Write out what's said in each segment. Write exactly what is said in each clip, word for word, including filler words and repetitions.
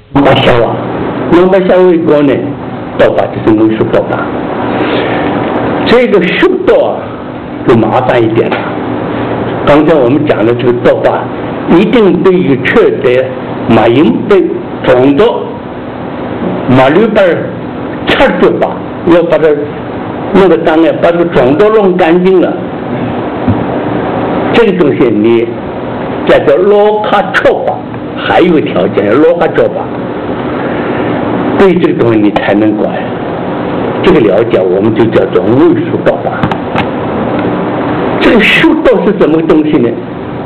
把小啊，能把小为国呢，多巴就是美术多巴。这个速度啊，就麻烦一点了。刚才我们讲的这个多巴，一定对一个缺的马因对种族马绿本拆掉吧，要把它弄个当然把这个种族弄干净了。这个东西你叫做罗卡错法，还有一个条件，罗卡错法，对这个东西你才能管。这个了解我们就叫做位数道法。这个数道是什么东西呢？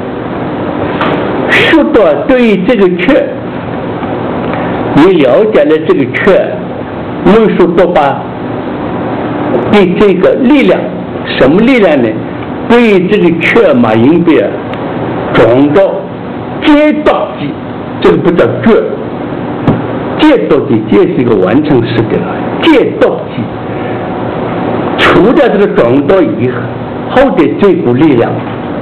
数道对于这个缺，你了解了这个缺，位数道法对这个力量，什么力量呢？对于这个缺嘛，应别种到接到机，这个不叫缺，接到机，这是一个完成式的了。接到机，除了这个种到以后的这股力量，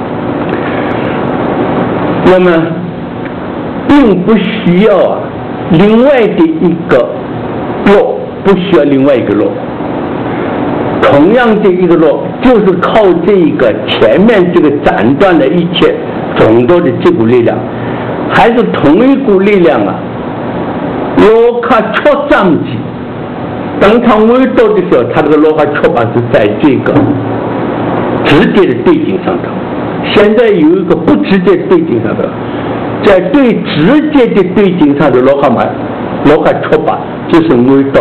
那么并不需要啊另外的一个落，不需要另外一个落。同样的一个落，就是靠这一个前面这个斩断了一切种多的这股力量，还是同一股力量啊。罗卡戳上去，当它微动的时候，它这个罗卡戳把是在这个直接的对景上头。现在有一个不直接对景上头，在对直接的对景上的罗卡马罗卡戳把就是微动。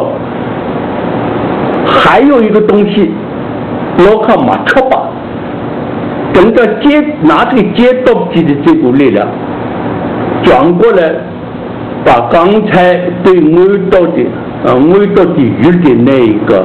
还有一个东西，罗卡马戳把，等到接拿这个接动机的这股力量转过来，把刚才对微动的呃微动的鱼的那一个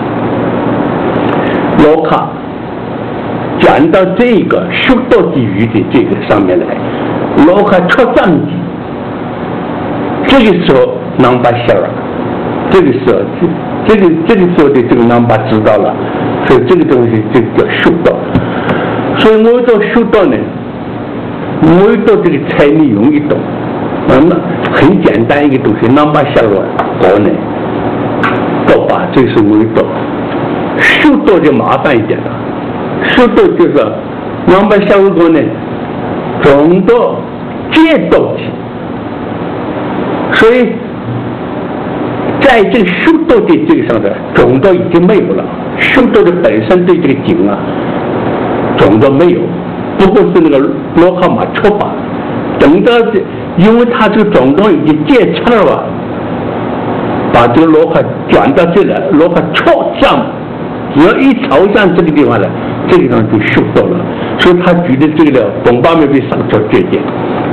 罗卡转到这个速度的鱼的这个上面来，罗卡戳上去，这个时候能把小了，这个时候这个这个时候的这个能把知道了，所以这个东西这个叫速度。所以我到速度呢，我到这个才你容易懂。嗯，很简单一个东西，能把小了搞呢，到把这是微度。速度就麻烦一点了，速度就是能把小了搞呢，总到接到起，所以。在这个速度的这个上头，种子已经没有了。速度的本身对这个景啊，种子没有，不过是那个罗卡马戳把。等到这，因为它这个种子已经接叉了，把这个罗卡转到这来，罗卡戳上，只要一朝向这个地方来，这个地方就速度了。所以他举的这个了，本巴没被上出这点。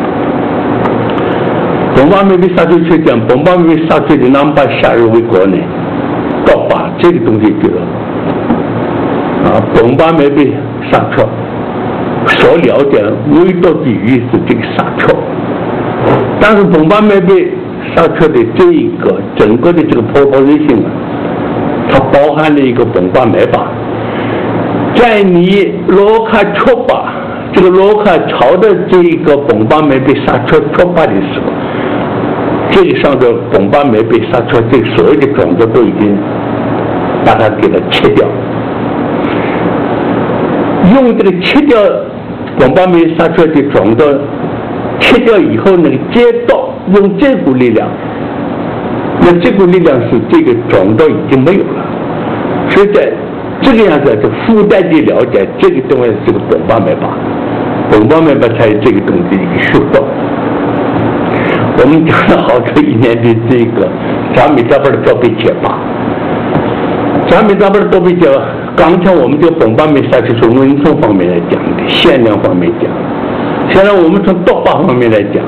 本巴没被杀出去讲，本巴没被杀出去，能把下入为国呢？到把这个东西就啊，本巴没被杀出，所了解微度的鱼是这个杀出，但是本巴没被杀出的这一个整个的这个波波瑞性啊，它包含了一个本巴没把，在你罗卡戳把这个罗卡朝的这一个本巴没被杀出戳把的时候。这个上头本巴没被杀出，这所有的种子都已经把它给它切掉。用这个切掉本巴没杀出的种子切掉以后，那个接到用这股力量，那这股力量是这个种子已经没有了。所以在这个样子就附带的了解这个东西是个本巴没把，本巴没把才有这个东西一个速度。我们讲了好多一年的这个咱们这边的都被解拔，咱们这边都被解拔。刚才我们就本巴没杀去从文松方面来讲的，限量方面讲。现在我们从多巴方面来讲，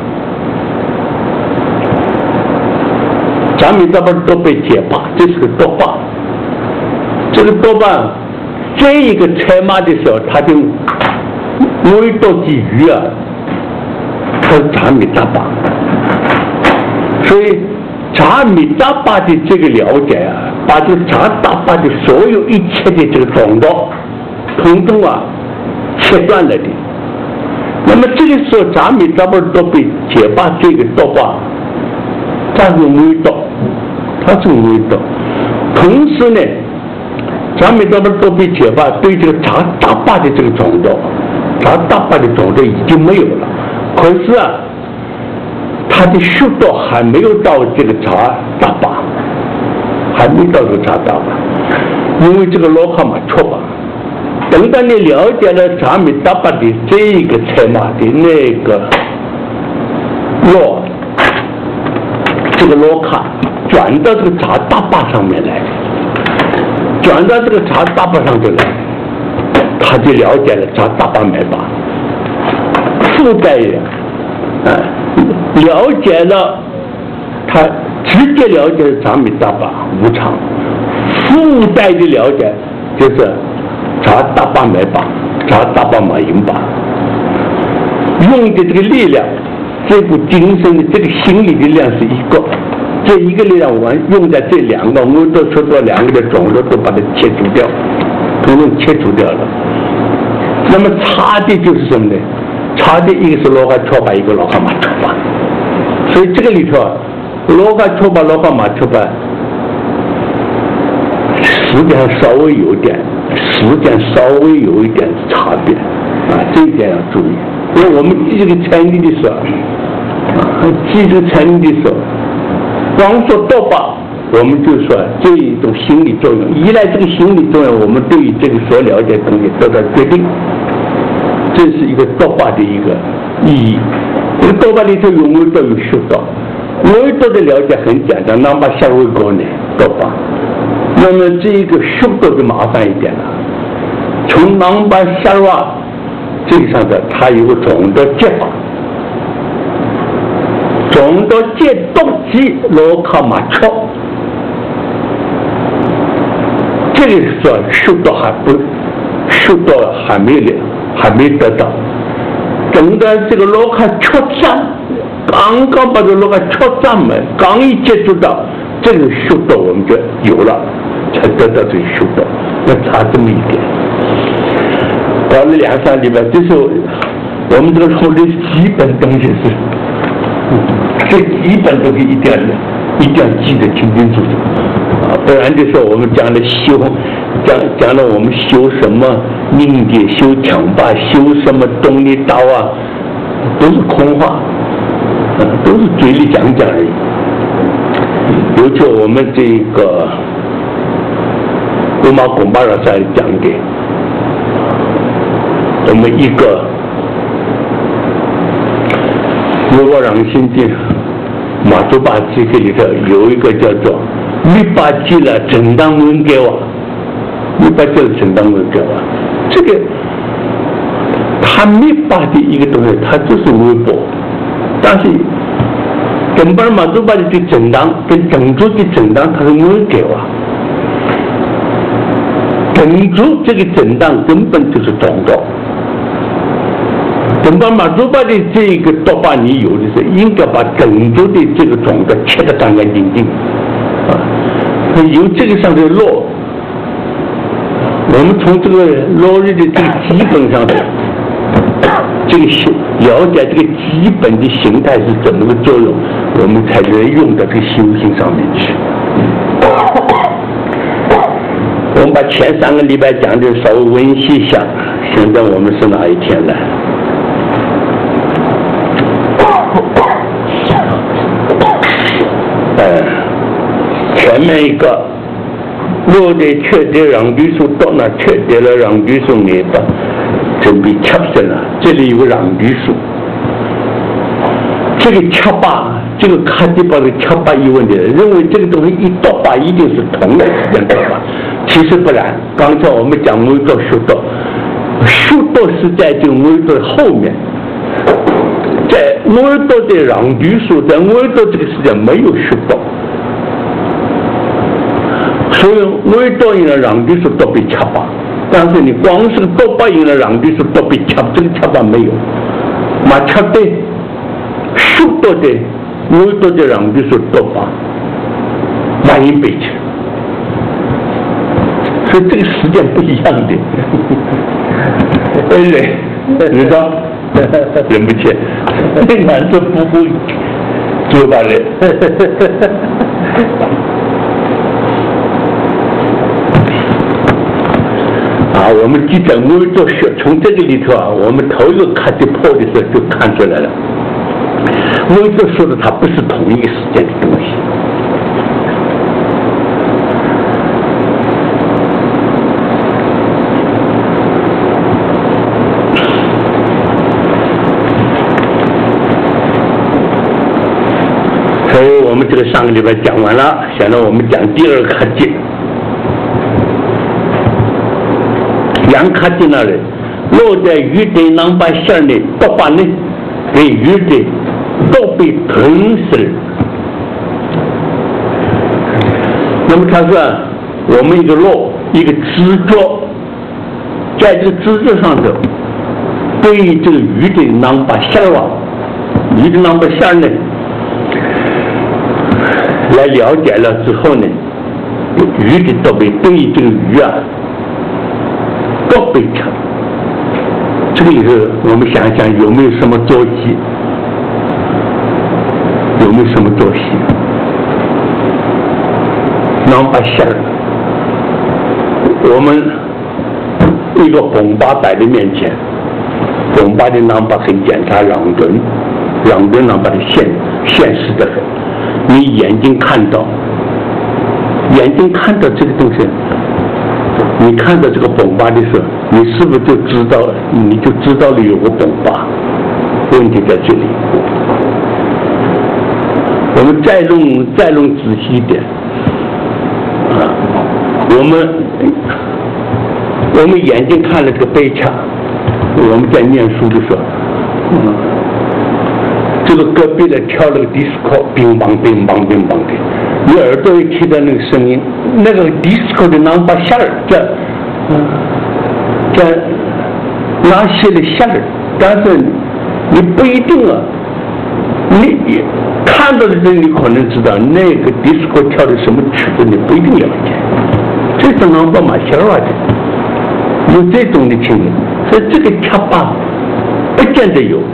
咱们这边都被解拔，这是个多巴。这个多巴，这一个拆码的时候，它就微度的鱼啊，它是咱们大巴。所以查米达巴的这个了解啊，把这个查达巴的所有一切的这个种子，统统啊切断了的。那么这个时候，查米达巴都被解拔这个多巴， 它是味道，它是味道。同时呢，咱们这边都被解放，对这个茶大坝的这个种子，茶大坝的种子已经没有了。可是啊，它的速度还没有到这个茶大坝，还没到这个茶大坝，因为这个罗哈马错吧。等到你了解了茶米大坝的这个车马的那个罗，这个罗卡转到这个茶大坝上面来，转到这个茶大坝上就来，他就了解了茶大坝脉坝，附带呀，啊，了解了，他直接了解了茶米大坝无常，附带的了解就是茶大坝脉坝，茶大坝马营坝，用的这个力量，这股精神的这个心理的力量是一个，这一个力量完用在这两个，我都说到两个的种子都把它切除掉，都用切除掉了。那么差的就是什么呢？差的一个是罗哈错巴，一个罗哈马错巴。所以这个里头，罗哈错巴、罗哈马错巴，实际上稍微有点。实际上稍微有一点差别啊，这一点要注意。因为我们记这个参与的时候，啊，记这个参与的时候，光说多巴，我们就说这一种心理作用，依赖这个心理作用，我们对于这个所了解的东西得到决定，这是一个多巴的一个意义。这个多巴里头有没有都有修道，维多的了解很简单，哪怕下维高呢多巴。那么这一个速度就麻烦一点了。从南巴夏瓦这个上头，它有个总的结法，总的结动机罗卡马错，这个说速度还不，速度还没有，还没得到。等到这个罗卡错站，刚刚把这罗卡错站门刚一接触到这个速度，我们就有了。才得到这个修道，要差这么一点。搞了两三礼拜，这时候我们这个说的基本东西是，这基本东西一定要一定要记得清清楚楚啊，不然就说我们讲的修，讲讲了我们修什么命界、修强霸、修什么动力道啊，都是空话，啊，都是嘴里讲讲而已。尤其我们这个。古马贡巴拉在讲的，我们一个如果让心经马祖巴这个里头有一个叫做密巴基了正当文给我，密巴基了正当文给我，这个他密巴的一个东西，它就是微博，但是根本马祖巴的正当跟正主的正当，它是文给我。正主这个震荡根本就是种子，根本马祖巴的这个多巴你有的是应该把正主的这个种子切得干干净净啊，由这个上的落，我们从这个落日的这个基本上的这个了解这个基本的形态是怎么个作用，我们才能用到这个修行上面去。我们把前三个礼拜讲的稍微温习一下，现在我们是哪一天了？嗯，前面一个落的确定让律数到那确定了让律数没到，准备切身了。这里有个让律数，这个切巴，这个卡迪巴的切巴有问题，认为这个东西一到巴一定是同的时间到巴。其实不然，刚才我们讲维度修道，修道是在这个维度的后面，在维度的让律数，在维度这个时间没有修道，所以维度因的让律数都被掐拔，但是你光是多巴因的让律数都被掐，这个掐拔没有，马掐的修道的维度的让律数多巴，万一被掐。所以这个时间不一样的，忍，你说忍不起，那男的不会， 九八人。啊，我们记者我做学，从这个里头啊，我们头一个看这破的时候就看出来了。我一直说的，它不是同一个时间的东西。所以我们这个上个礼拜讲完了，现在我们讲第二个课题。杨卡蒂那里落在鱼的囊把馅呢，都把呢给鱼的都被吞噬了。那么他说，我们一个落一个直角，在这个直角上头，对于这个鱼的囊把馅啊，鱼的囊把馅呢，来了解了之后呢，鱼的都被对于这个鱼啊。都被吃，这个以后我们想想有没有什么作息？有没有什么作息？囊把馅儿，我们一个bom把摆在面前，bom把的囊把很检查两吨，两吨囊把的现现实的很，你眼睛看到，眼睛看到这个东西。你看到这个bom把的时候，你是不是就知道了？你就知道了有个bom把，问题在这里。我们再弄再弄仔细一点啊！我们我们眼睛看了这个杯茶，我们在念书的时候，嗯，这个隔壁的跳了个 disco， 乒乓乒乓乒乓的。你耳朵一听到那个声音，那个 disco 的囊把馅儿，这，这拿些的馅儿，但是你不一定啊，你看到的时候你可能知道那个 disco 跳的什么曲子，你不一定了解。这是囊把马馅儿的，有这种的情形，所以这个恰巴不见得有，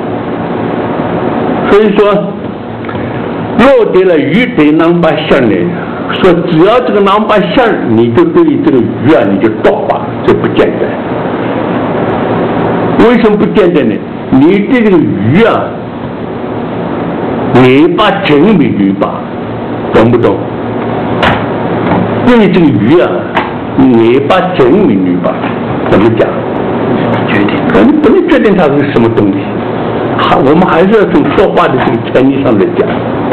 所以说。落得了鱼的囊把馅呢，说只要这个囊把馅儿，你就对这个鱼啊，你就剁吧，这不简单。为什么不简单呢？你对这个鱼啊，尾巴真没鱼巴，懂不懂？对这个鱼啊，尾巴真没鱼巴，怎么讲？决定，可能不能决定它是什么东西。还我们还是要从说话的这个前提上来讲。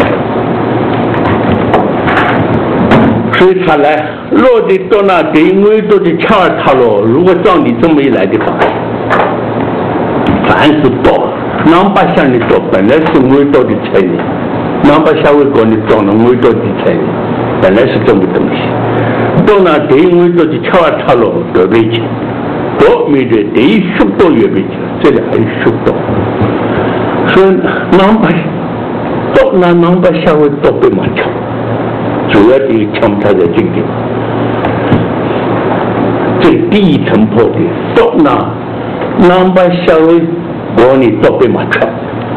所以他来落地到那给我多的恰儿他了。如果照你这么一来的话，凡是多囊把馅的多，本来是我多的菜呢，囊把馅味高的装了我多的菜呢，本来是这么东西。到那给我多的恰儿他了，多倍钱，多没得得十多月倍钱，这里还有十多。所以囊把到那囊把馅味多倍嘛巧。主要的一个强它在这个地方，这第一层坡的到那囊把馅味我你都被马超，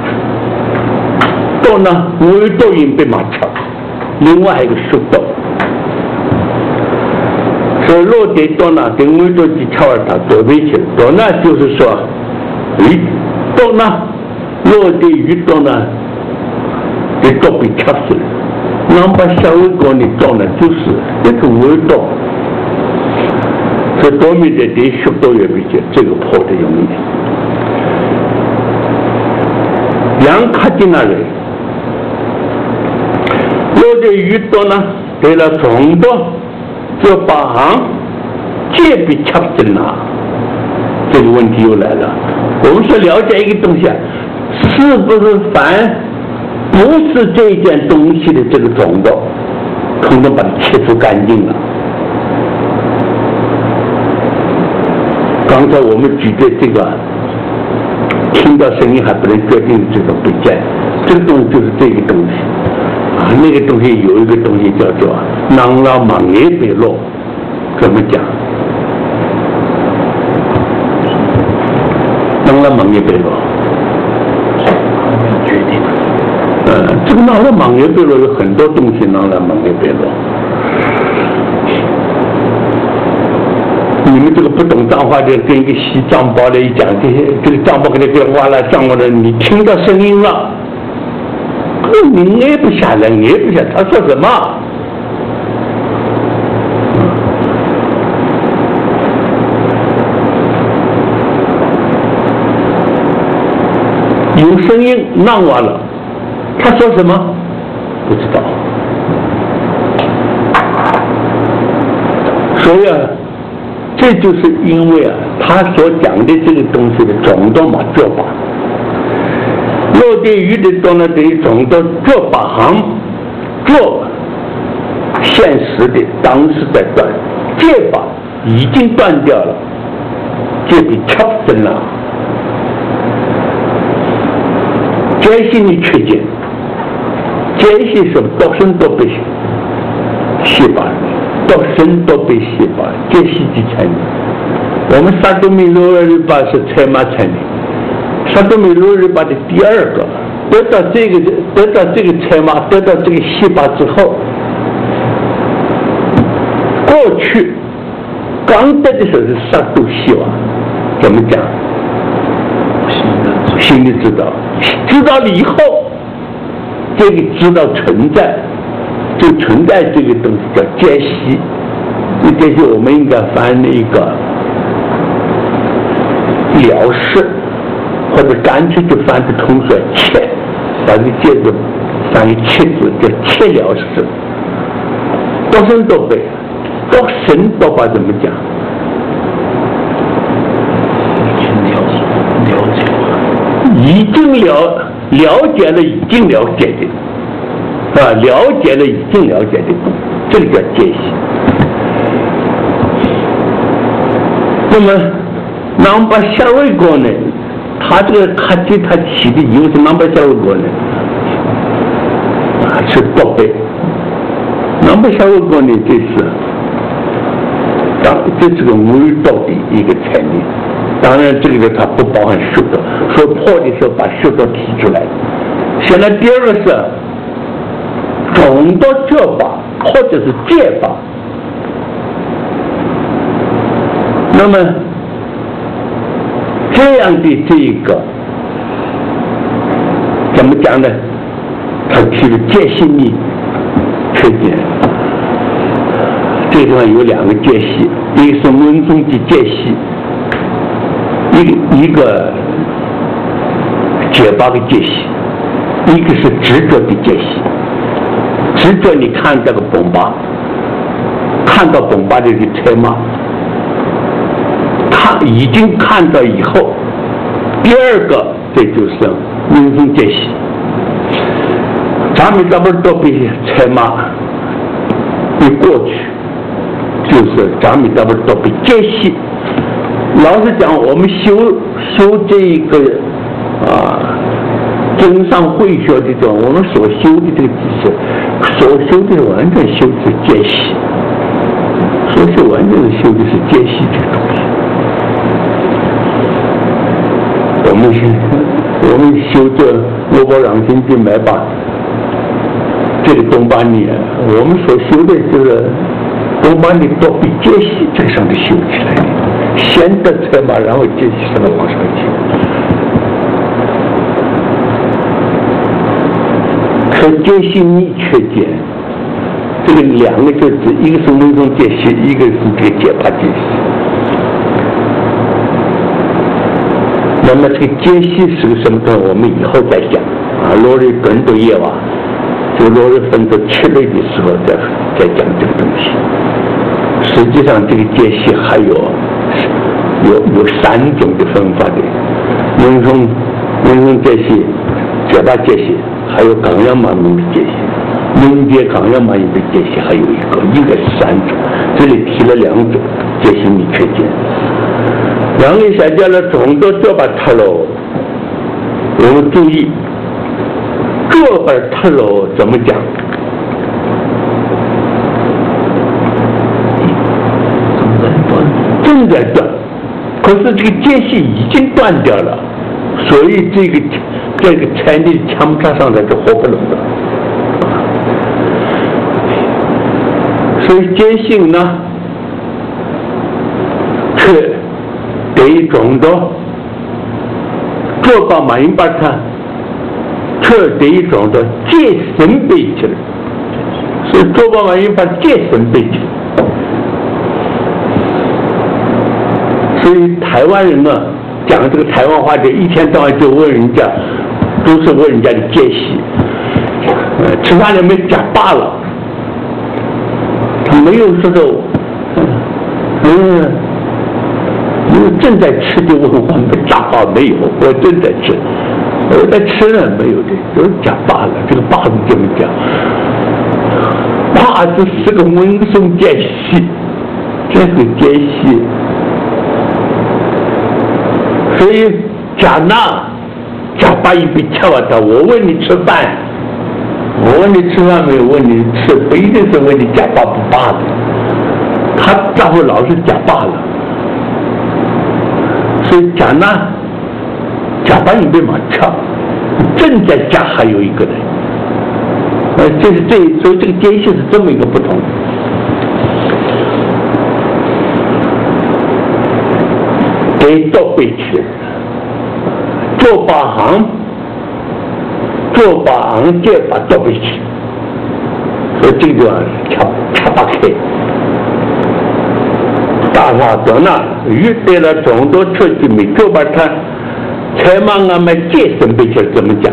到那我都已经被马超，另外还有一个速度，所以落地到那跟我都去跳儿它左边去了，到那就是说，鱼到那落地鱼到那，给都被掐死了。囊把馅味高的到呢，就是一个味道，所以多米的得十多月比较这个破的容易。杨卡的那人，落的鱼多呢，给了众多，这把行皆被掐死了。这个问题又来了，我们说了解一个东西啊，是不是凡？不是这件东西的这个种子，统统把它切除干净了。刚才我们举的这个，听到声音还不能决定这个不见，这个东西就是这个东西啊。那个东西有一个东西叫做“囊拉芒叶贝洛”，怎么讲？囊拉芒叶贝洛，决定。呃，这个拿了芒叶贝罗有很多东西拿了芒叶贝罗。你们这个不懂藏话的，跟一个西藏包的一讲，这些这个藏包给你变化了，藏包的你听到声音了，你挨不下来，挨不下来，他说什么？有声音让完了，他说什么？不知道。所以啊。这就是因为啊，他所讲的这个东西的种种嘛做法，落地语的中呢等于种种做法行做现实的当时在断，戒法已经断掉了，戒比超生了，戒心你缺戒，戒心是多生多被洗法。到生都被洗法，戒洗的才能。我们萨多米罗日巴是才马才能，萨多米罗日巴的第二个，得到这个得到这个才马，得到这个洗法之后，过去刚得的时候是萨多希瓦，怎么讲？心里知道，知道了以后，这个知道存在。就存在这个东西叫戒息，这戒息我们应该翻一个了事，或者干脆就翻得通说切，把这个戒字翻个切字叫切了事。多生多辈，多神多法怎么讲？ 了解， 已经了了解了，已经了解的。啊，了解了，已经了解的，这个叫戒心。那么，南巴夏瑞国呢？他这个卡基他起的因为是南巴夏瑞国呢，啊是多倍。南巴夏瑞国呢，这是当这是个无与道的一个产业。当然，这个呢它不包含修道，说破的时候把修道提出来。现在第二个是。种多戒法或者是戒法，那么这样的这一个怎么讲呢？他提的戒心力缺点，这地方有两个戒息，一个是文中的戒息，一个一个解巴的戒息，一个是执着的戒息。执着你看这个崩巴，看到崩巴的这个车马，看已经看到以后，第二个这就是民众戒息。咱们这边都比车马一过去，就是咱们这边都比戒息。老实讲，我们修修这一个啊。真上会学的这种，我们所修的这个知识，所修的完全修的是戒息，所修完全是修的是戒息这个东西。我们我们修这罗波朗心经买把这个东巴尼，我们所修的这个东巴尼都比戒息这上面修起来的，先得车马，然后戒息上面往上去。可戒心逆缺戒，这个两个就是一个是文中戒息，一个是这个戒法戒息。那么这个戒息是个什么东西？我们以后再讲啊。罗日更多夜晚，就罗日分到七类的时候再再讲这个东西。实际上，这个戒息还有有有三种的分法的，文中文中戒息、戒法戒息。还有冈阳马明的戒息，明戒冈阳马明的戒息还有一个，应该是三种，这里提了两种戒心密缺戒。两个下降了众多这把脱落，我们注意这把脱落怎么讲？正在断，可是这个戒息已经断掉了，所以这个。这个产地强不上上来就活不了的。 所以坚信呢，是对种的做把马英把它，这对一种的戒神背起来，所以做把马英把戒神背起来。所以台湾人呢，讲这个台湾话就一天到晚就问人家，都是问人家的戒息，呃，吃饭了没讲罢了。没有说的，嗯，因为正在吃就问我们假话没有，我正在吃，我在吃呢没有的，都假罢了。这个罢字怎么讲？罢字是个温顺间隙，这个间隙，所以假那假罢一笔吃完的，我问你吃饭。我问你吃饭没有？问你吃，不一定是问你假罢不罢的，他咋会老是假罢了？所以假呢，假罢也被马跳，正在假还有一个人，呃，这是这，所以这个间隙是这么一个不同。给倒背去，做八行。做把行借把倒背去，所以这个掐掐不开。大话说呢，遇对了众多出去没做把它，才嘛俺们借神背起怎么讲？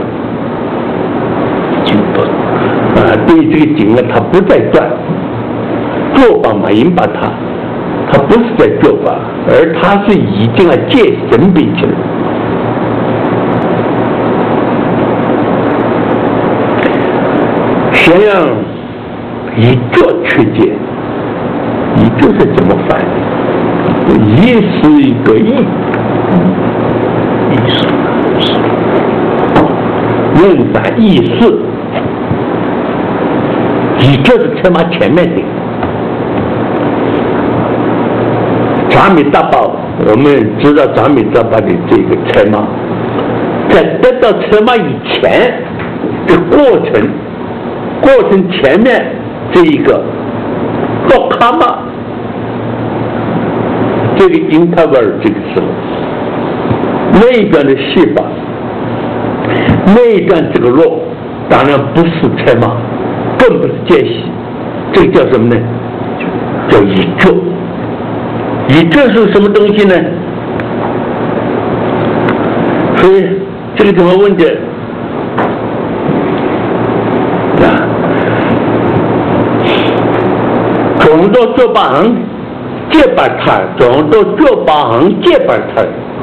啊，对这个经啊，他不在转，做把嘛应把它，他不是在做把，而他是已经啊借神背起了。先让一个去解，一个是怎么翻的？一是一个意，意思，论反意思，一个是他妈前面的。杂米大宝，我们知道杂米大宝的这个车马，在得到车马以前的过程。过程前面这一个到卡嘛，这个 interval 这个时候，那一段的戏法，那一段这个落，当然不是车马，更不是间隙，这个叫什么呢？叫一个。一个是什么东西呢？所以这个怎么问的？总到做八行借把他，总到做八行借把他。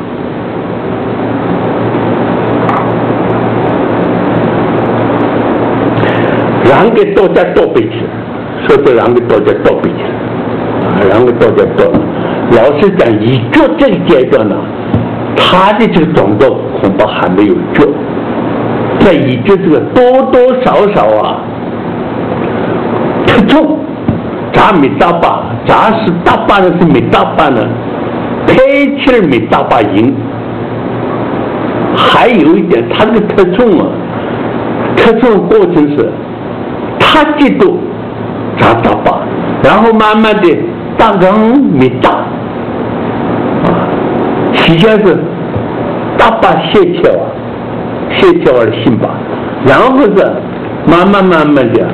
然给大家倒背起来，说的然给大家倒背起来，啊，然给大家倒。老实讲，以做这个阶段呢，他的这个总到恐怕还没有做，在以做这个多多少少啊，特重。杂没大把，杂是大把的是没大把呢，开起来没大把赢。还有一点，它的特重啊，特重过程是，它激动杂大把，然后慢慢的大更没大，啊，起先是大把协调啊，协调而行吧，然后是慢慢慢慢的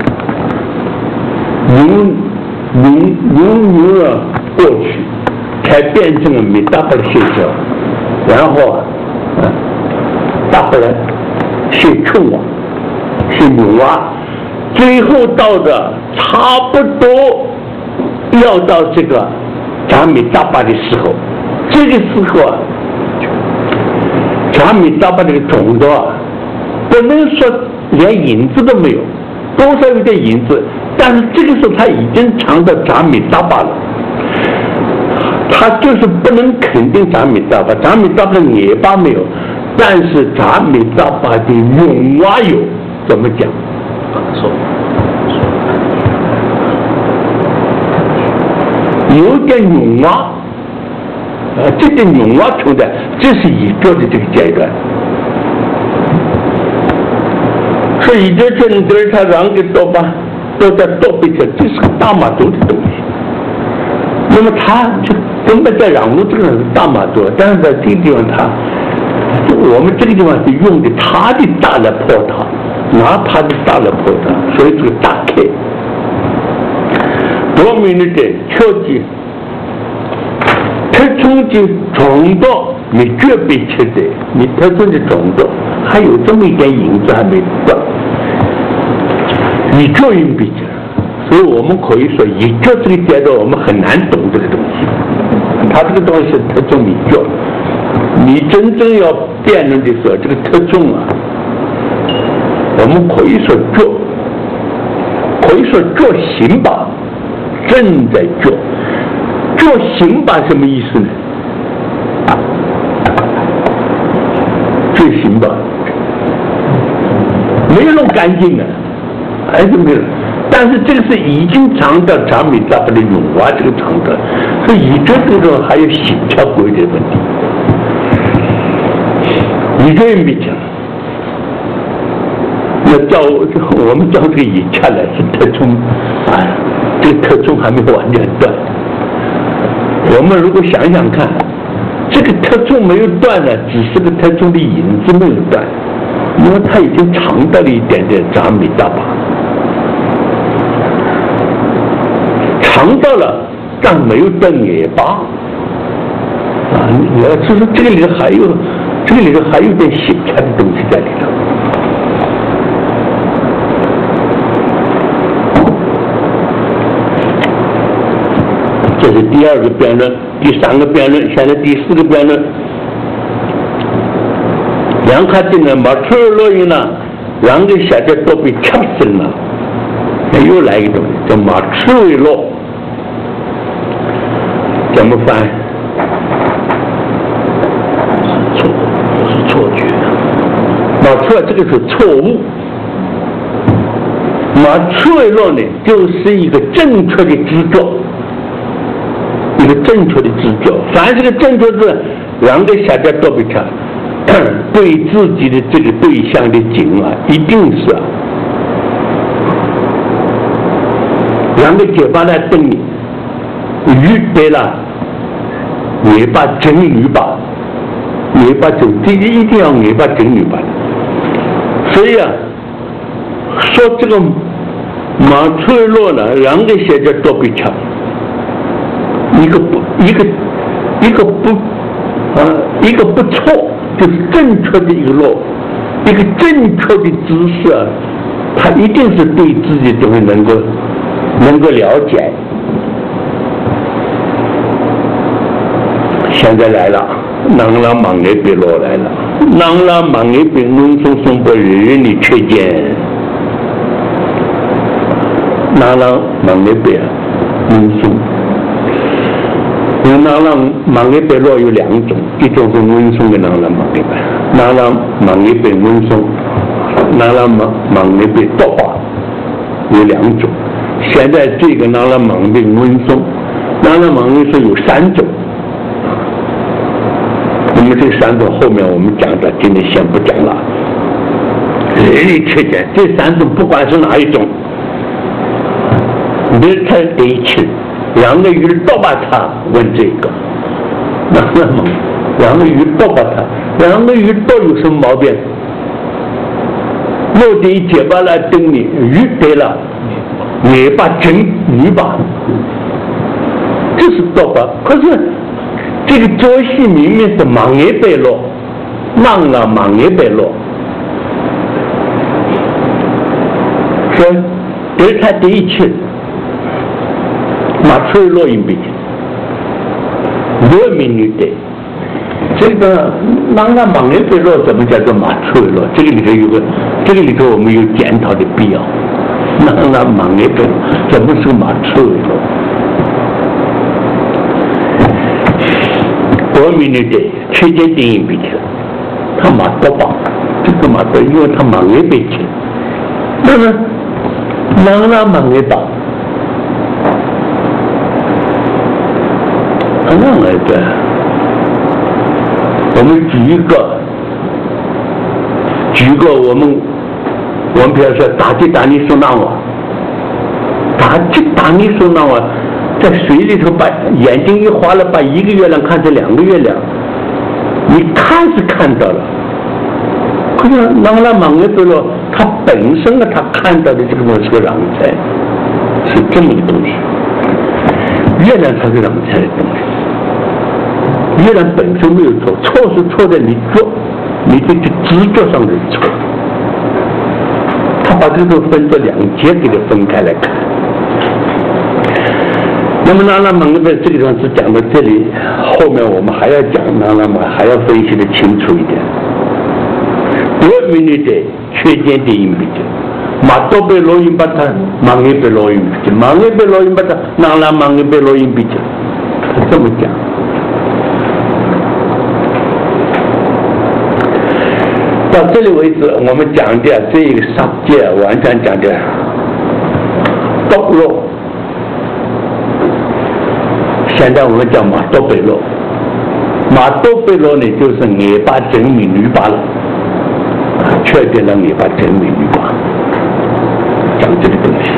由由由由了过去，才变成了没大把的协调，然后啊，啊大把的协冲啊，协牛啊，最后到的差不多要到这个咱没大把的时候，这个时候啊，咱没大把这个种子啊，不能说连影子都没有，多少有点影子。但是这个时候他已经尝到咱米大把了，他就是不能肯定咱米大把，咱米大把的尾巴没有，但是咱米大把的永蛙有，怎么讲？说有点永蛙，啊，这点永蛙出的，这是已做的这个阶段。所以这真对他让给多吧。 都在倒背着，这是个大马族的东西。那么他就根本在让路这个人是大马族，但是在这个地方他，我们这个地方是用的他的大来破他，拿他的大来破他，所以这个大开。多名的敲击，特种的虫道你绝被切的，你特种的虫道还有这么一点影子还没断，以教因比较。所以我们可以说，以教这个阶段我们很难懂这个东西，它这个东西是特种以教。你真正要辩论的时候，这个特种啊，我们可以说教，可以说教刑吧，正在教。教刑吧什么意思呢？教刑吧没有弄干净啊，还是没有。但是这个是已经尝到长米大不的永华这个尝到，所以以这这种还有刑条规的问题。一个人比较，那照我们照这个以下来是特种啊，这个特种还没有完全断。我们如果想想看，这个特种没有断呢，只是个特种的影子没有断，因为它已经尝到了一点点长米大把。尝到了，但没有断也罢。啊，你要就是这个里头还有，这个里头还有点写出来的东西在里头。这是第二个辩论，第三个辩论，现在第四个辩论。两卡进来马出落音了，两个小家都被掐死了。又来一个东西叫马赤为落。怎么翻？错，是错觉。马错，这个是错误。马赤为落呢，就是一个正确的知觉，一个正确的知觉。凡是个正确的，两个小家都被查，对自己的这个对象的景啊，一定是啊，两个嘴巴来瞪你。鱼对了，尾巴整鱼吧，尾巴整，这个一定要尾巴整鱼吧。所以啊，说这个马翠落呢，两个写着都被抢，一个不一个一个不啊一个不错，就是正确的一个落，一个正确的知识啊，他一定是对自己东西能够能够了解。现在来了，能让忙那边落来了，能让忙那边农松松不日日的缺见，能让忙那边农松，因为能让忙那边落有两种，一种是农松的能让忙那边，能让忙那边农松，能让忙忙那边多化有两种。现在这个能让忙那边农松，能让忙那边有三种。那么这三种后面我们讲的，今天先不讲了。日历缺点，这三种不管是哪一种，你看在一起，两个鱼都把它问这个，那么两个鱼都把它，两个鱼都有什么毛病？落地结巴来瞪你，鱼对了，尾巴整鱼吧，这是多吧？可是。这个作息明明是忙也被落，忙了忙也被落，说对他第一次，马出落音笔，落名女的，这个忙了忙也被落，怎么叫做马出落？这个里头有个，这个里头我们有检讨的必要。忙了忙也被落，怎么是马出落？国民的缺点定义比起来，他马多吧，这个马多，因为他忙也被起，那么忙了忙也吧，那来的，我们举一个，举一个我们我们比如说打击打你说那话， 打这打你说那我在水里头把眼睛一花了，把一个月亮看成两个月亮，你看是看到了，可是让那忙的时候，他本身啊，他看到的这个东西是个壤才，是这么一个东西。月亮才是壤才的东西，月亮本身没有错，错是错在你做你这个直觉上的错。他把这个分作两节给它分开来看。那么那那蒙的这个地方是讲到这里，后面我们还要讲那那么还要分析的清楚一点。得名的缺点的因比较，马多被罗音把它，忙也被罗音比较，忙也被罗音把它，那那忙也被罗音比较，这么讲。到这里为止，我们讲的这一个上界完全讲的多罗。现在我们讲马多贝罗，马多贝罗呢就是尾巴真米女巴了，确定了尾巴真米女巴，讲这个东西。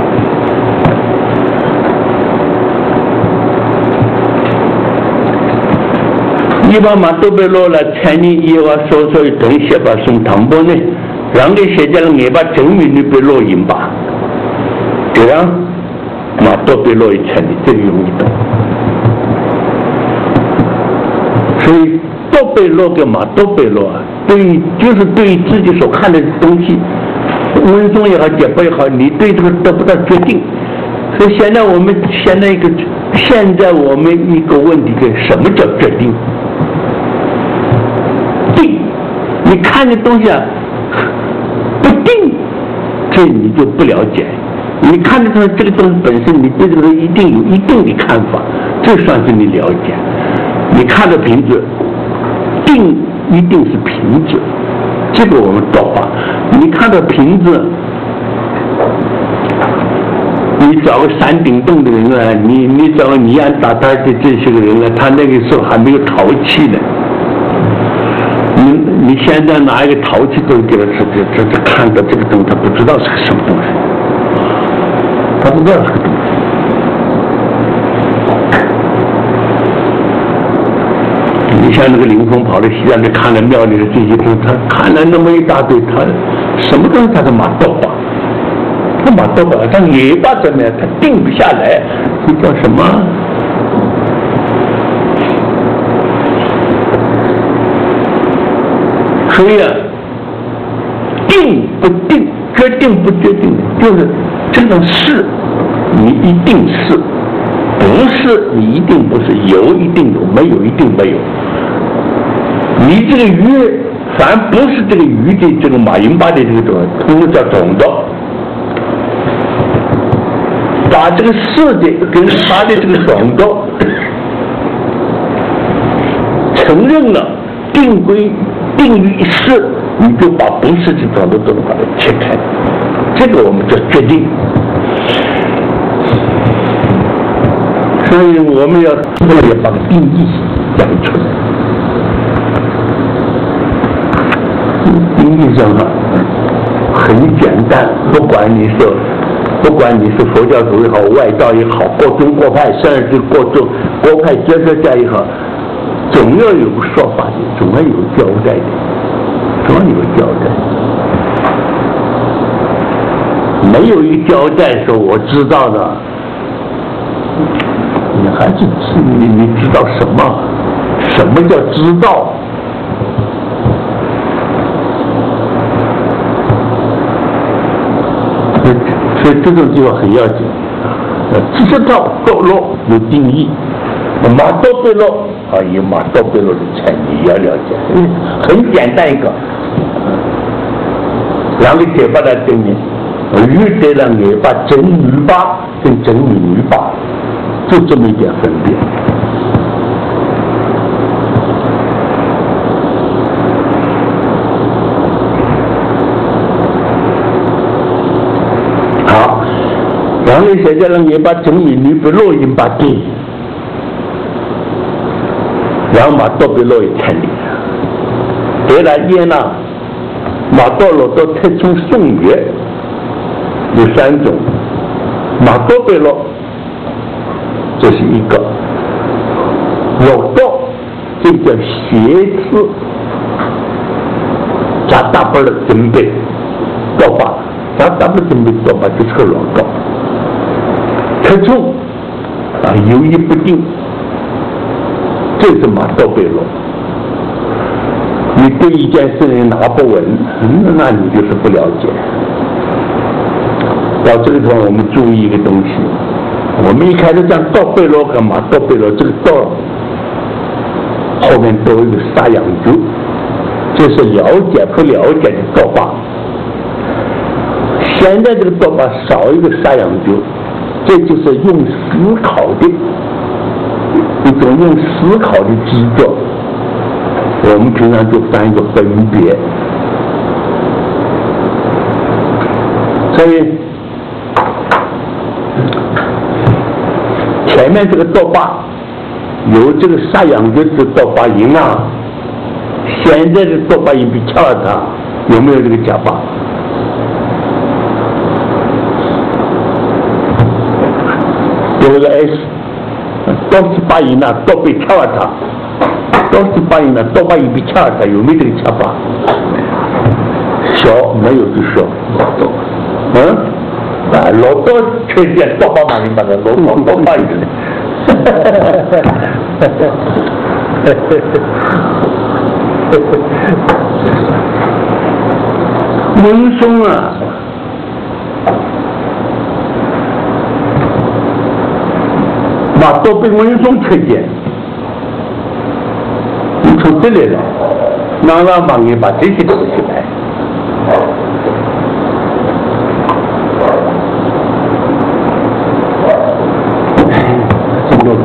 一般马多贝罗了，前年一话说说等写把送唐波呢，让你写在了尾巴真米女贝罗音吧，这样马多贝罗一前的这个容易懂。所以多贝洛跟马多贝洛啊，对于就是对于自己所看的东西，文中也好，解剖也好，你对这个得不到决定。所以现在我们现在一个现在我们一个问题是什么叫决定？定，你看的东西啊不定，这你就不了解。你看的东西，这个东西本身，你对这个一定有一定的看法，这算是你了解。你看到瓶子，定一定是瓶子，这个我们懂吧？你看到瓶子，你找个山顶洞的人啊，你你找个尼安达达的这些个人啊，他那个时候还没有陶器呢。你你现在拿一个陶器都给他吃，这这看到这个东西，他不知道是个什么东西，他不知道是个东西。你像那个凌风跑到西安去看了庙里的这些东西，他看了那么一大堆，他什么东西他是马多巴，他马多巴，他尾巴怎么样，他定不下来，这叫什么？所以啊，定不定，决定不决定，就是这种是，你一定是。不是你一定不是，有一定有，没有一定没有。你这个鱼，凡不是这个鱼的这个马云巴的这个东西，通通叫种子。把这个是的跟他的这个种子承认了，定规定于是，你就把不是的种子都能把它切开。这个我们叫决定。所以我们要要把定义讲出来。定义上很简单，不管你是不管你是佛教徒也好，外道也好，各宗各派，甚至各宗各派哲学家也好，总要有个说法的，总要有交代的，总要有交代。没有一交代说我知道的。你还是你你知道什么？什么叫知道？所以这种地方很要紧。知道堕落有定义，马多贝洛啊，有马多贝洛的才你要了解。嗯，很简单一个，两个解把它定义，鱼对了尾巴真鱼巴跟真女巴。就这么一点分别。好，然后现在呢，也把真米女不录音把定，然后把多比录音成立。对了，耶呢，马多罗多特称颂乐有三种。 马多贝罗，这是一个。老道，这叫斜刺，加大半的准备刀法，加大半准备刀法就是个老道。特处啊，犹豫不定，这是马多贝罗。你对一件事情拿不稳，嗯，那你就是不了解。到这个地方，我们注意一个东西。我们一开始讲多贝罗和马多贝罗，这个多后面都有一个啥样子，这是了解不了解的多法。现在这个多法少一个啥样子，这就是用思考的一种用思考的执着。我们平常就翻一个分别，所以前面这个多巴有这个啥样子的多巴音啊，现在的多巴音比乔尔塔有没有这个加法？有个 S， 都是八音啊，都比乔尔塔。都是八音的，多巴音比乔尔塔有没有这个恰法？小没有就小，嗯，啊，老多缺点多巴马明白的，老多多巴音的，文松啊，马多被文松缺点。从这里来，让让帮你把这些东西来。这个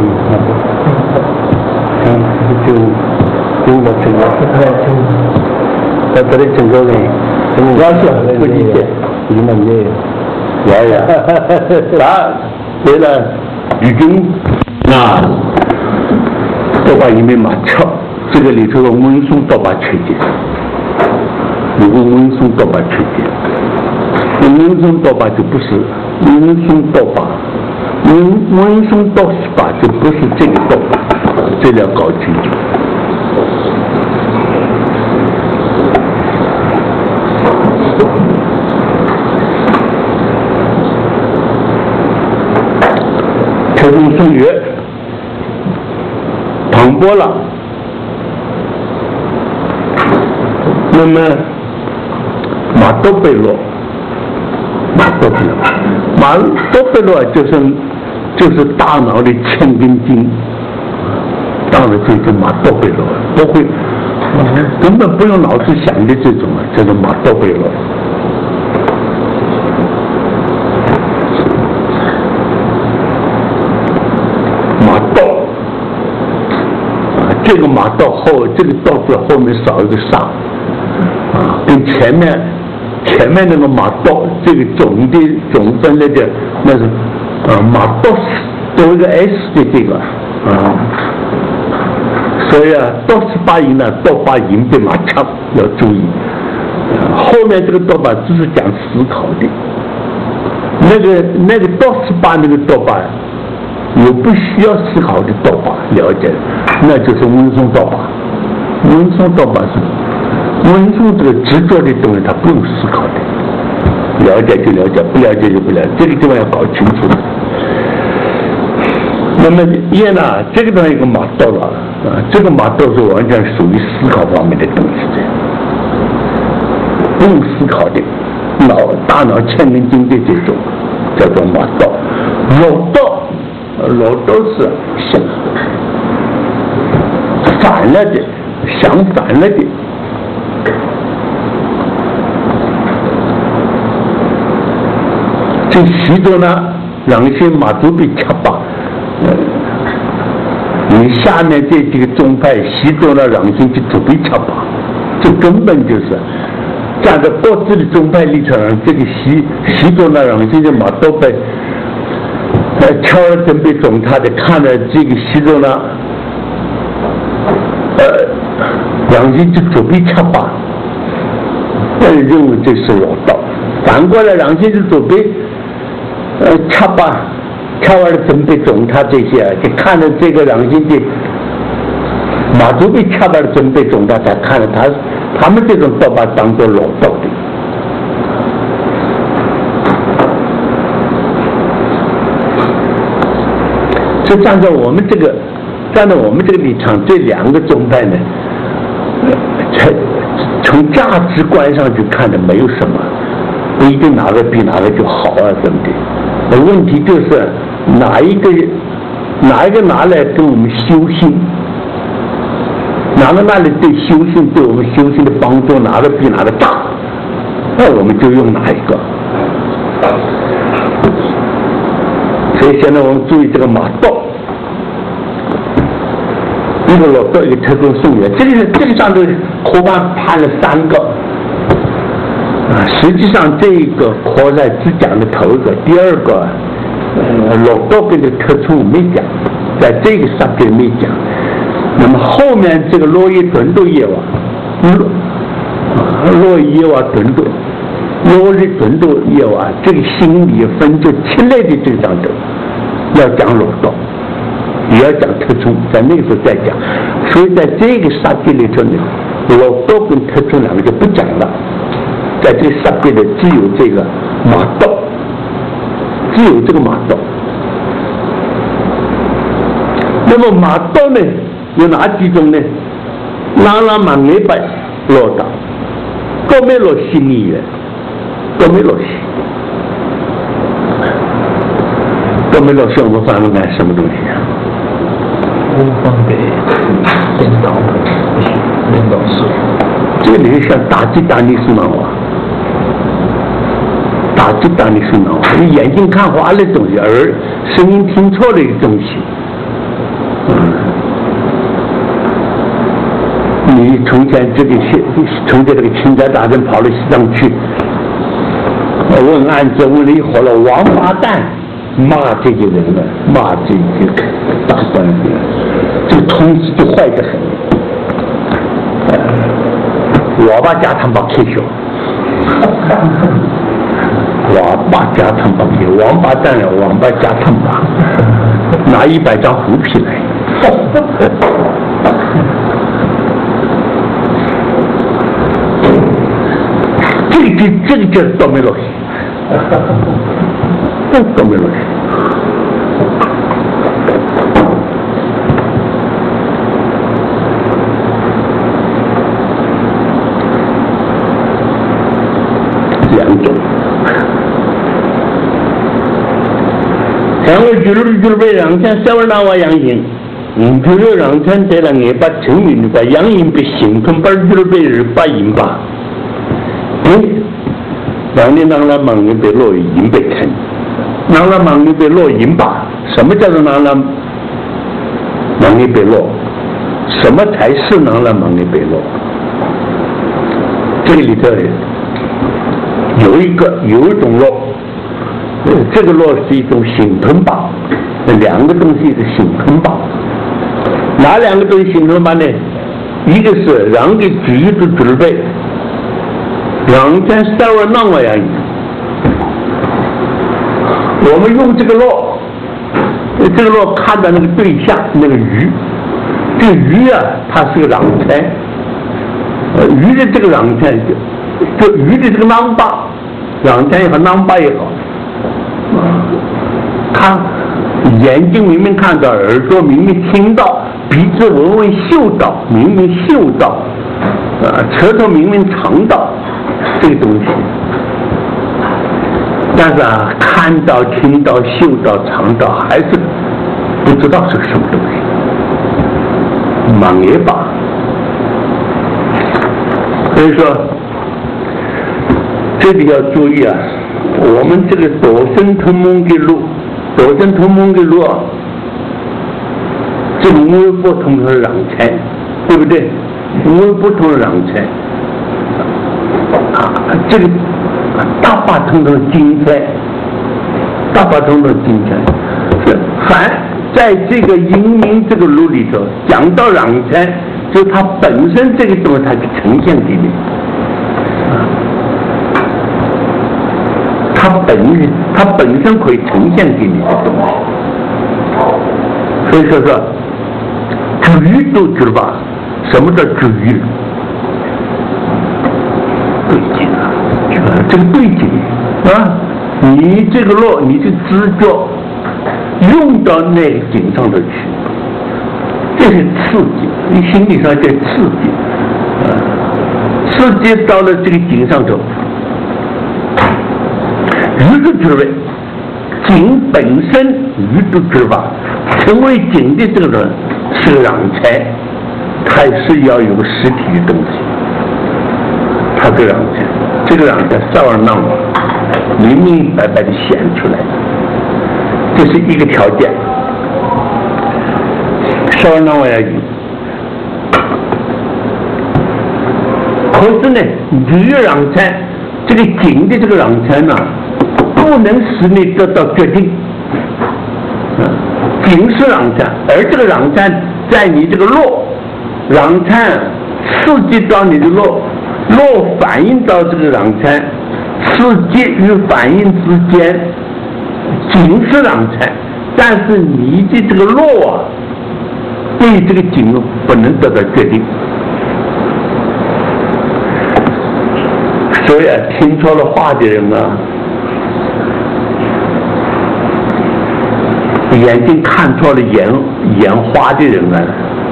嗯，就就我这个，在这里整个人，要是不理解，你们也，呀呀，那为了语境啊，都把你们马跳。这个里头的温松多巴缺点，有个温松多巴缺点，温松多巴就不是温松多巴，温温松多斯巴就不是这个多巴，这要搞清楚。特种数学，庞波了。那么马多贝罗，马多贝罗，马多贝罗就是就是大脑的千根筋，大脑这个马多贝罗，不会根本不用脑子想的这种啊，叫做马多贝罗。马道啊，这个马道后这个道字后面少一个上。啊，跟前面前面那个马道这个总的总分类的那是啊马道多一个 S 的这个啊，所以啊道十八音呢，道八音的马唱要注意，后面这个道把只是讲思考的，那个那个道十八那个道把有不需要思考的道把了解，那就是温松道把，温松道把是。温松这个执着的东西，他不用思考的，了解就了解，不了解就不了解，这个地方要搞清楚的。那么耶呢，这个地方有个马道了啊，这个马道是完全属于思考方面的东西的，不用思考的，脑大脑千根筋的这种叫做马道。老道，老道是想反了的，想反了的。这习着呢，让些马祖比恰巴，你下面这几个宗派习着呢，让些去祖比恰巴，这根本就是站在各自的宗派立场上，这个习习着呢，让些的马都被呃挑了准备总他的看了这个习着呢，呃，让些去祖比恰巴，我认为这是老道。反过来，让些去祖比。 呃，插把插完了准备种他这些，就看着这个良心的马祖被插完了准备种他，才看着他他们这种都把当做老道的。所以站在我们这个站在我们这个立场，这两个宗派呢，从从价值观上去看的没有什么，不一定哪个比哪个就好啊什么的。问题就是哪一个哪一个拿来跟我们修行，哪个拿来对修行对我们修行的帮助，哪个比哪个大，那我们就用哪一个。所以现在我们注意这个马道，一个老道，一个特种宋元，这个这个上头科判判了三个。啊，实际上这个科在只讲的头一个，第二个，呃，老道跟这个特殊没讲，在这个上边没讲。那么后面这个落叶顿度业瓦，落落叶瓦顿度，落叶顿度业瓦，这个心理分就七类的这个上头，要讲老道，也要讲特殊，在那个时候再讲。所以在这个杀戒里头呢，老道跟特殊两个就不讲了。在这上边的只有这个马道，只有这个马道。那么马道呢，有哪几种呢？那拉马内拜落道，都没落心意的，都没落心，都没落心。我们翻翻看什么东西啊？ 乌方给颠倒颠倒术， 这里像打击打你是吗？打击打你是吗？眼睛看花的东西，耳声音听错的东西。嗯，你从前这个从前这个钦差大人跑到西藏去，问案子问了一会儿了，王八蛋骂这个人了，骂这个大官人，这个通知就坏得很。我把家他妈开销，我把家他妈开，王八蛋了，王八家他妈，拿一百张虎皮来，这个这个就是倒霉老师，这倒霉老师。两种，然后就是就是被让天三万那万养引，嗯，就是让天在那眼巴成名的把养引被形成把就是被人把引吧，嗯，让你让那忙你被落引被成，让那忙你被落引吧，什么叫做让那忙你被落？什么才是让那忙你被落？这里头有一个有一种落，这个落是一种形成法，两个东西是形成法。哪两个东西形成法呢？一个是让给居住准备，两天三万那么样。我们用这个落，这个落看到那个对象那个鱼，这个鱼啊，它是个壤川，呃，鱼的这个壤川就。这鱼的这个囊巴，两天也好，囊巴也好，看眼睛明明看到，耳朵明明听到，鼻子闻闻嗅到，明明嗅到，啊，舌头明明尝到这个东西，但是啊，看到、听到、嗅到、尝到，还是不知道是个什么东西，盲也罢。所以说。这里要注意啊，我们这个多生同盟的路，多生同盟的路啊，这个无不同的壤川，对不对？无不同的壤川，啊，这个大把通通金川，大把通通金川，是凡在这个阴明这个路里头，讲到壤川，就它本身这个东西它就呈现给你。它本它本身可以呈现给你的东西。所以说说至于都知道吧？什么叫至于？对境啊，这个对境啊，你这个落，你的知觉用到那个境上头去，这是刺激，你心理上叫刺激，啊，刺激到了这个境上头。宇宙之位，景本身宇宙之法，成为景的这个人是个让财，他是要有个实体的东西，他是让财，这个让财少儿让我明明白白的显出来，这是一个条件，少儿让我要有。可是呢，宇宙让财，这个景的这个让财呢？不能使你得到决定，啊，景是让参，而这个让参在你这个落，让参刺激到你的落，落反映到这个让参，刺激与反应之间，景是让参，但是你的这个落啊，对这个景不能得到决定，所以啊，听错了话的人啊。眼睛看错了眼眼花的人啊，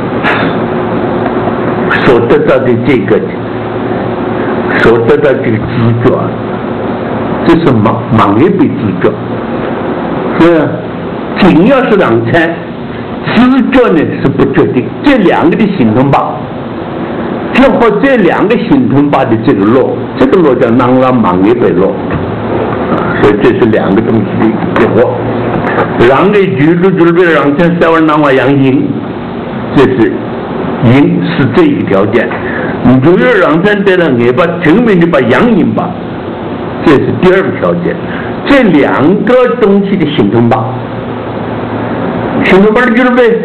所得到的这个，所得到这个知觉，这是盲盲一辈知觉。所以，景要是让参，知觉呢是不决定。这两个的形成吧，就和这两个形成吧的这个落，这个落叫啷啷盲一辈落，啊，所以这是两个东西的结合。让的居住就是为了让天三万南瓦阳阴，这是阴是这一个条件。你就要让天得了也把证明的把阳阴吧，这是第二个条件。这两个东西的形成吧，形成吧的就是为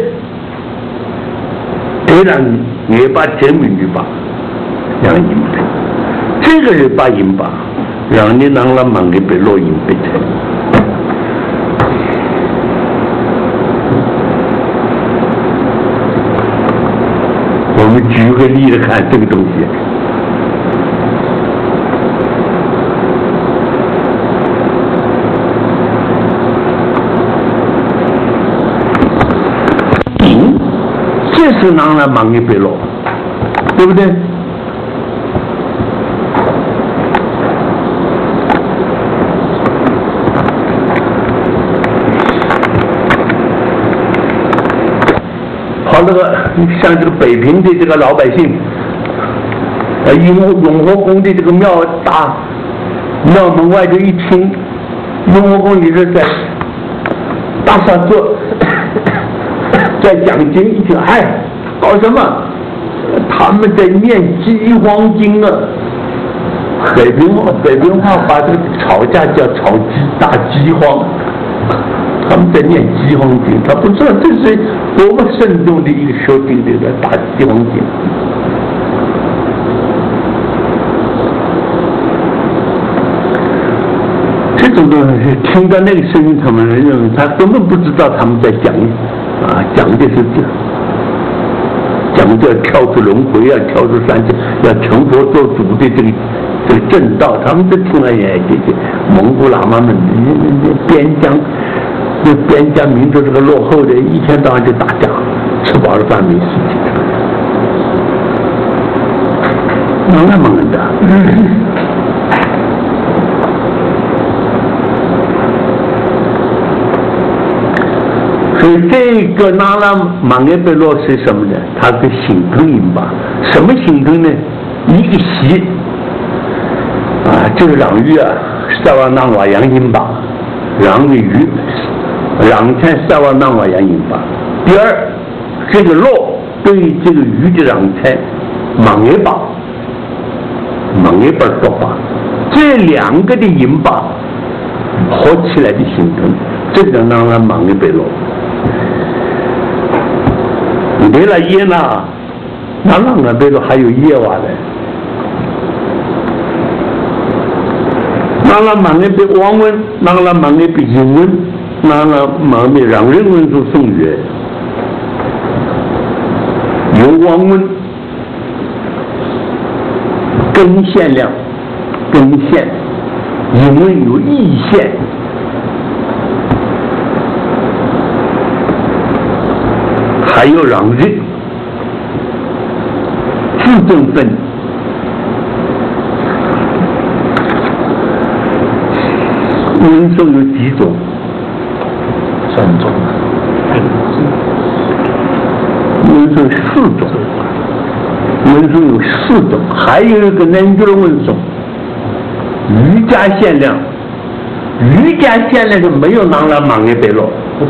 得了也把证明的吧阳阴的，这个是把阴吧，让你让了忙的被落阴被成。我们举个例子看这个东西，景，这是让人忙一辈落，对不对？好，那个像这个北平的这个老百姓，呃，永永和宫的这个庙大庙门外就一听，永和宫里头在大沙座在讲经，一听，哎，搞什么？他们在念饥荒经啊！北平话北平话把这个吵架叫吵饥大饥荒。他们在念饥荒经，他不知道这是多么慎重的一个修订这个大饥荒经。这种东西听到那个声音，他们认为他根本不知道他们在讲啊，讲的是这，讲的跳出轮回啊，跳出三界，要成佛做主的这个这个正道，他们都听了也这些蒙古喇嘛们边疆。这边疆民族这个落后的，一天到晚就打架，吃饱了饭没事情，那么的。所以这个那拉满月贝洛是什么呢？它是形成因吧？什么形成呢？一个习啊，这个让玉啊，萨瓦那瓦阳阴吧，让个鱼。让参三万南瓦阳阴吧。第二，这个落对这个鱼的让参忙一把，忙一把说法，这两个的阴吧合起来的形成，这个让人忙一杯落。没了夜呢，那让人杯落还有夜晚呢。 那了忙的被王文，那了忙的被人文，那了忙的让人文所颂乐。有王文，更限量，更限，人文有意限。还有让人自证分。文颂有几种？ 三种。 文颂四种。文颂有四种，还有一个研究的文颂，瑜伽限量。瑜伽限量是没有拿来忙的白了。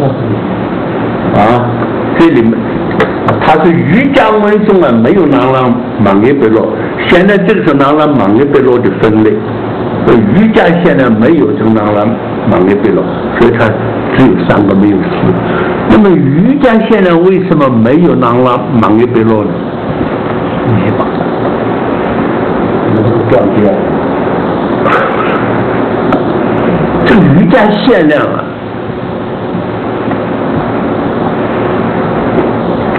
啊，这里面它是瑜伽文颂啊，没有拿来忙的白了。现在这个是拿来忙的白了的分类。瑜伽现在没有成拿了忙的白了，所以它只有三个，没有四。那么瑜伽现在为什么没有拿了忙的白了呢？ 没把断掉。这瑜伽限量啊，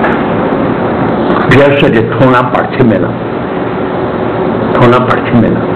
别说的从哪板去没了，从哪板去没了。